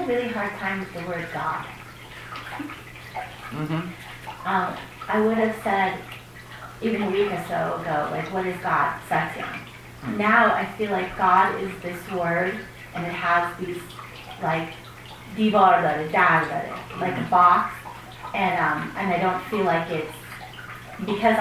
a really hard time with the word God. Mm-hmm. I would have said, even a week or so ago, like, what is God? Satyam. Mm-hmm. Now I feel like God is this word, and it has these, like, divarlare, darlare, like a box, and I don't feel like it's, because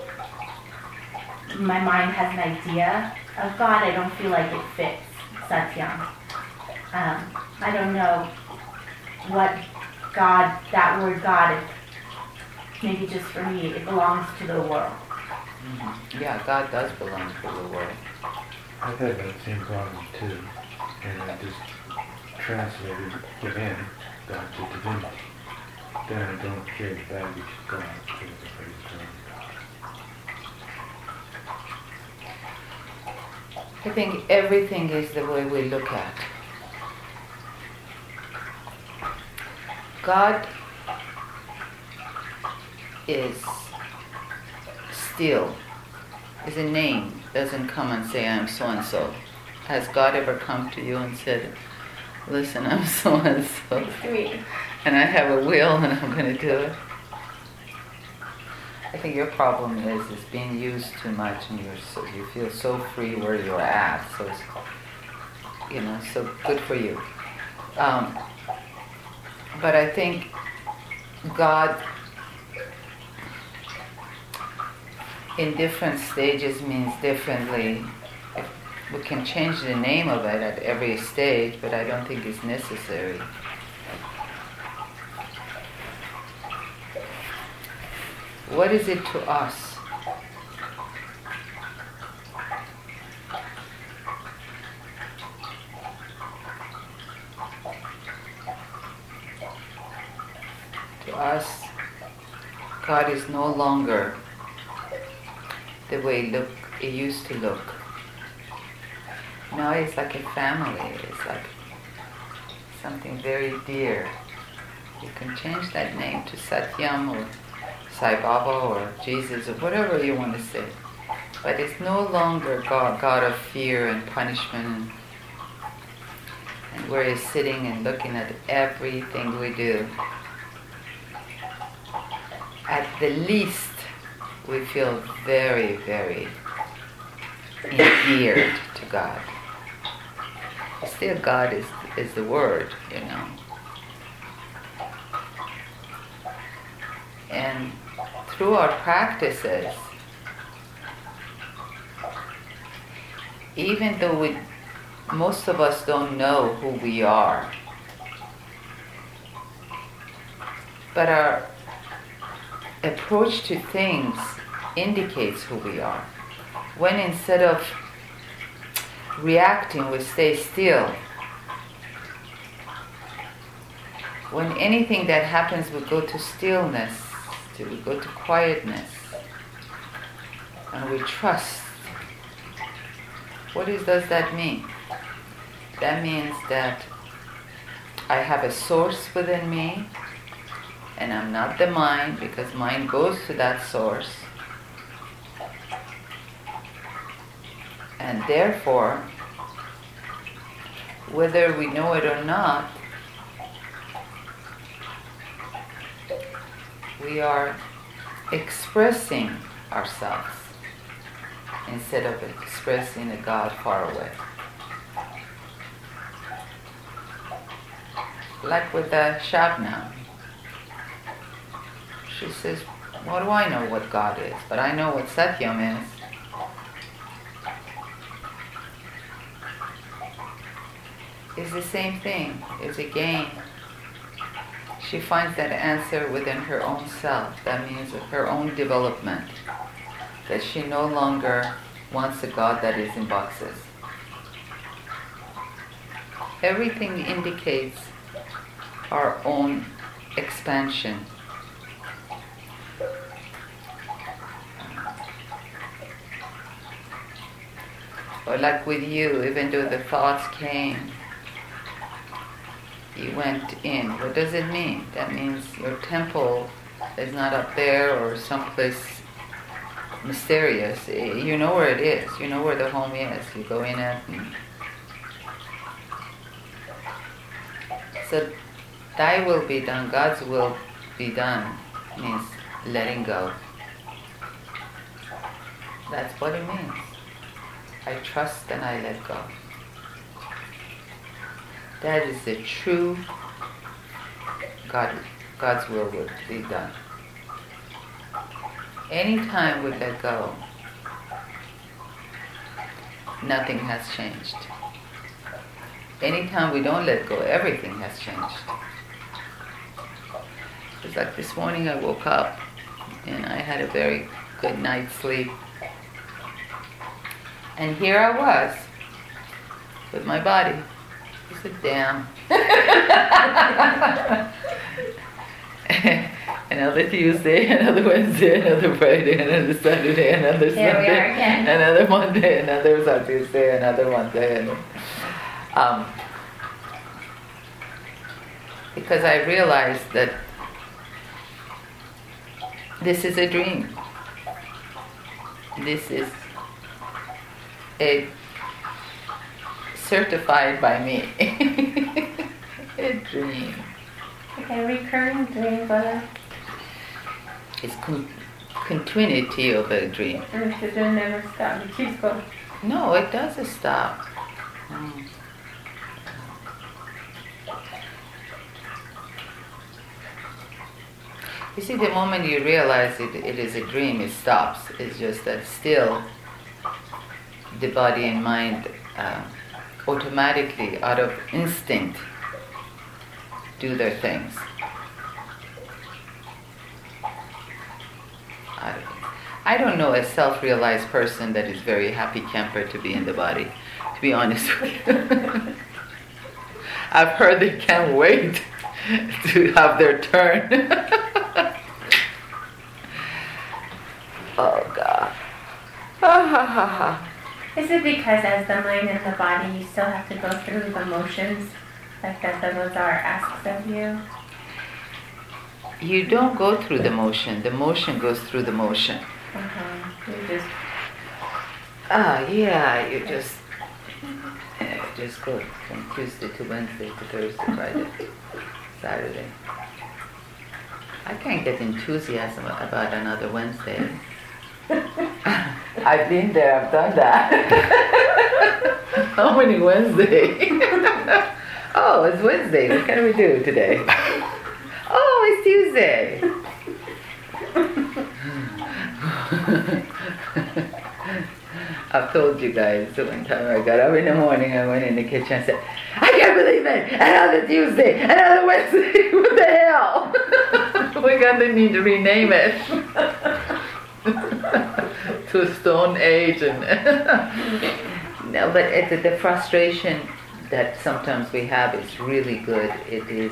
my mind has an idea of God, I don't feel like it fits Satyam. I don't know what God, that word God, maybe just for me, it belongs to the world. Mm-hmm. Yeah, God does belong to the world. I've had that same problem too, and I just translated within God to divinity. Then I don't carry the baggage of God because I'm afraid of God. I think everything is the way we look at. God is still, is a name, doesn't come and say, I'm so-and-so. Has God ever come to you and said, listen, I'm so-and-so, and I have a will and I'm going to do it? I think your problem is being used too much, and you feel so free where you're at, so good for you. But I think God in different stages means differently. We can change the name of it at every stage, but I don't think it's necessary. What is it to us? To us, God is no longer the way it used to look. Now it's like a family. It's like something very dear. You can change that name to Satyam or Sai Baba or Jesus or whatever you want to say. But it's no longer God of fear and punishment and where He's sitting and looking at everything we do. At the least, we feel very, very endeared to God. Still, God is the word, And through our practices, even though most of us don't know who we are, but our approach to things indicates who we are. When instead of reacting, we stay still. When anything that happens, we go to stillness, we go to quietness, and we trust. What does that mean? That means that I have a source within me, and I'm not the mind, because mind goes to that source. And therefore, whether we know it or not, we are expressing ourselves instead of expressing a God far away. Like with the Shabnam. She says, what do I know what God is? But I know what Satyam is. It's the same thing. It's a game. She finds that answer within her own self. That means her own development. That she no longer wants a God that is in boxes. Everything indicates our own expansion. Or like with you, even though the thoughts came, you went in. What does it mean? That means your temple is not up there or someplace mysterious. You know where it is. You know where the home is. You go in it. So, thy will be done, God's will be done, means letting go. That's what it means. I trust and I let go. That is the true God's will would be done. Anytime we let go, nothing has changed. Anytime we don't let go, everything has changed. It's like this morning I woke up and I had a very good night's sleep. And here I was with my body. I said, damn. Another Tuesday, another Wednesday, another Friday, another Saturday, another Here we Sunday, are again. another Monday, another Tuesday, another Monday. Because I realized that this is a dream. This is certified by me. A dream. Okay, recurring dream, but It's continuity of a dream. it never stop. It keeps going. No, it doesn't stop. You see, the moment you realize it is a dream, it stops. It's just that still the body and mind automatically, out of instinct, do their things. I don't know a self-realized person that is very happy camper to be in the body, to be honest with you. I've heard they can't wait to have their turn. Oh God. Is it because as the mind and the body, you still have to go through the motions, like that the Lazar asks of you? You don't go through the motion goes through the motion. You just You just go from Tuesday to Wednesday to Thursday, Friday, Saturday. I can't get enthusiasm about another Wednesday. I've been there, I've done that. How many Wednesdays? Oh, it's Wednesday. What can we do today? Oh, it's Tuesday. I've told you guys, so one time I got up in the morning, I went in the kitchen and said, I can't believe it! Another Tuesday! Another Wednesday! What the hell? We're gonna need to rename it to Stone Age. And no, but the frustration that sometimes we have is really good. It is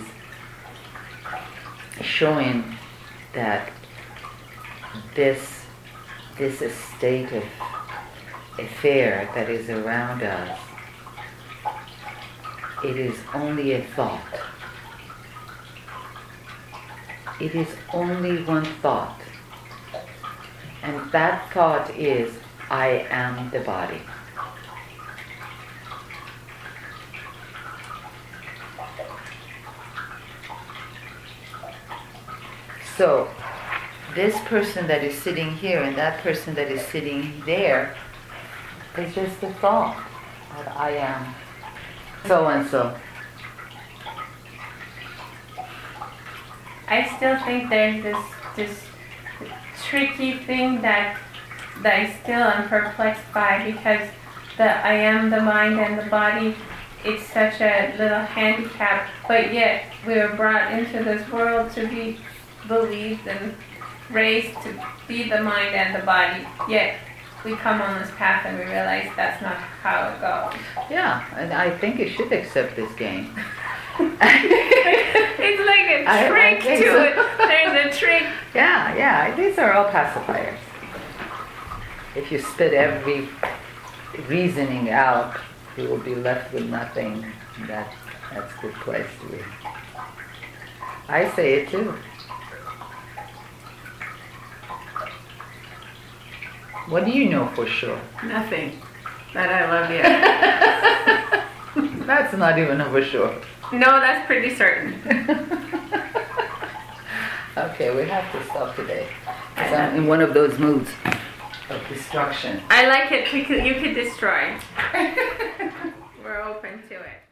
showing that this state of affair that is around us, it is only a thought. It is only one thought. And that thought is, I am the body. So, this person that is sitting here and that person that is sitting there is just a thought that I am so and so. I still think there's this tricky thing that I still am perplexed by, because the I am, the mind and the body, it's such a little handicap, but yet we were brought into this world to be believed and raised to be the mind and the body, yet we come on this path and we realize that's not how it goes. Yeah, and I think you should accept this game. It's like a trick I to so. it. There's a trick. Yeah, these are all pacifiers. If you spit every reasoning out, you will be left with nothing. That's a good place to be. I say it too. What do you know for sure? Nothing. But I love you. That's not even for sure. No, that's pretty certain. Okay, we have to stop today. 'Cause I'm in one of those moods of destruction. I like it because you could destroy. We're open to it.